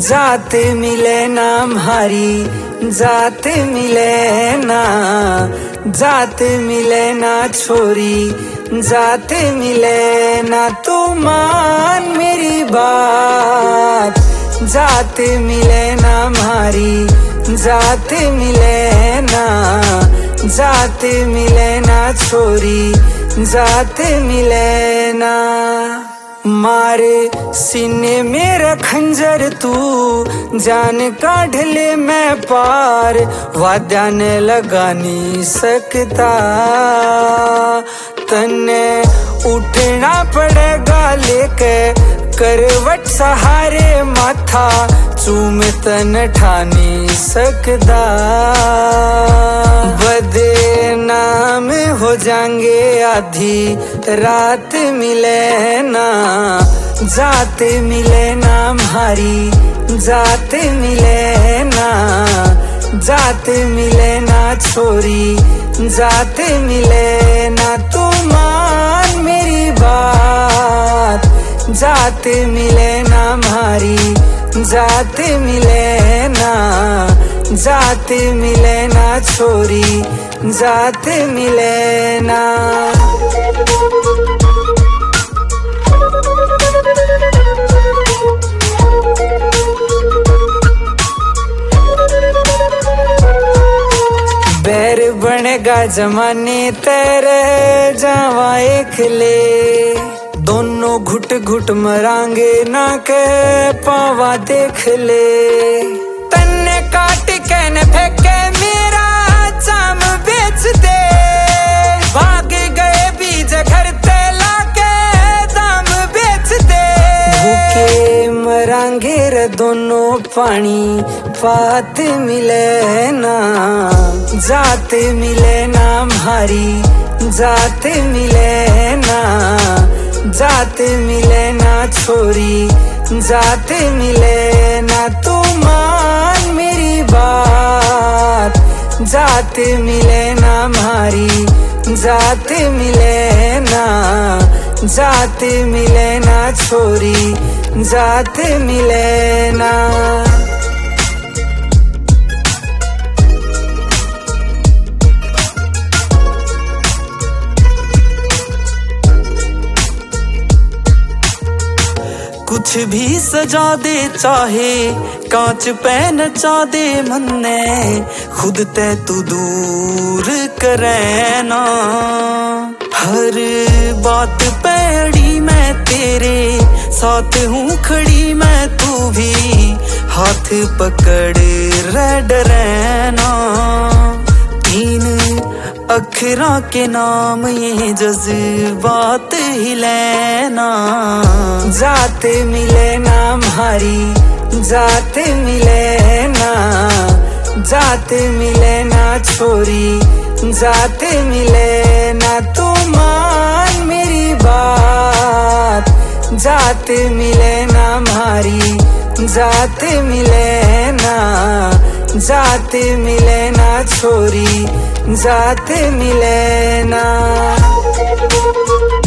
जात मिले ना म्हारी जात मिले ना, जात मिले ना छोरी जात मिले ना, तू मान मेरी बात। जात मिले ना म्हारी जात मिले ना, जात मिले ना छोरी जात मिले ना। मारे सीने मेरा खंजर तू जान काढ़ ले मैं पार, वाद्या ने लगा नहीं सकता। तन्ने उठना पड़ेगा लेके करवट सहारे माथा, चूम तन ठा नहीं सकता। बदनाम हो जाएंगे आधी रात मिले ना, जात मिले ना म्हारी जात मिले ना, जात मिले ना छोरी जात मिले ना, तू मान मेरी बात। जात मिले ना म्हारी जात मिले ना, जात मिले ना छोरी जात मिले ना। बैर बनेगा जमाने तेरे जावा एक ले, दोनों घुट घुट मरांगे ना के पावा देख ले। तन्ने काट के न फेंके मेरा चाम बेच दे, भाग गए बीज घर तेला के दाम बेच दे। भूखे मरांगे रे दोनों पानी पात मिले ना, जात मिले ना म्हारी जात मिले ना, जात मिले ना छोरी जात मिले ना, तू मान मेरी बात। जात मिले ना म्हारी जात मिले ना, जात मिले ना छोरी जात मिले ना। कुछ भी सजा दे चाहे कांच पे नचा दे मन ने, खुद ते तू दूर करे ना। हर बात पे अड़ी मैं तेरे साथ हूँ खड़ी मैं, तू भी हाथ पकड़ रह डरे ना। तीन अखरा के नाम ये जज्बात ही लेना। जात मिले ना म्हारी जात मिले ना, जात मिले ना छोरी जात मिले ना, तू मान मेरी बात। जात मिले ना म्हारी जात मिले ना, जात मिले ना छोरी जात मिले ना।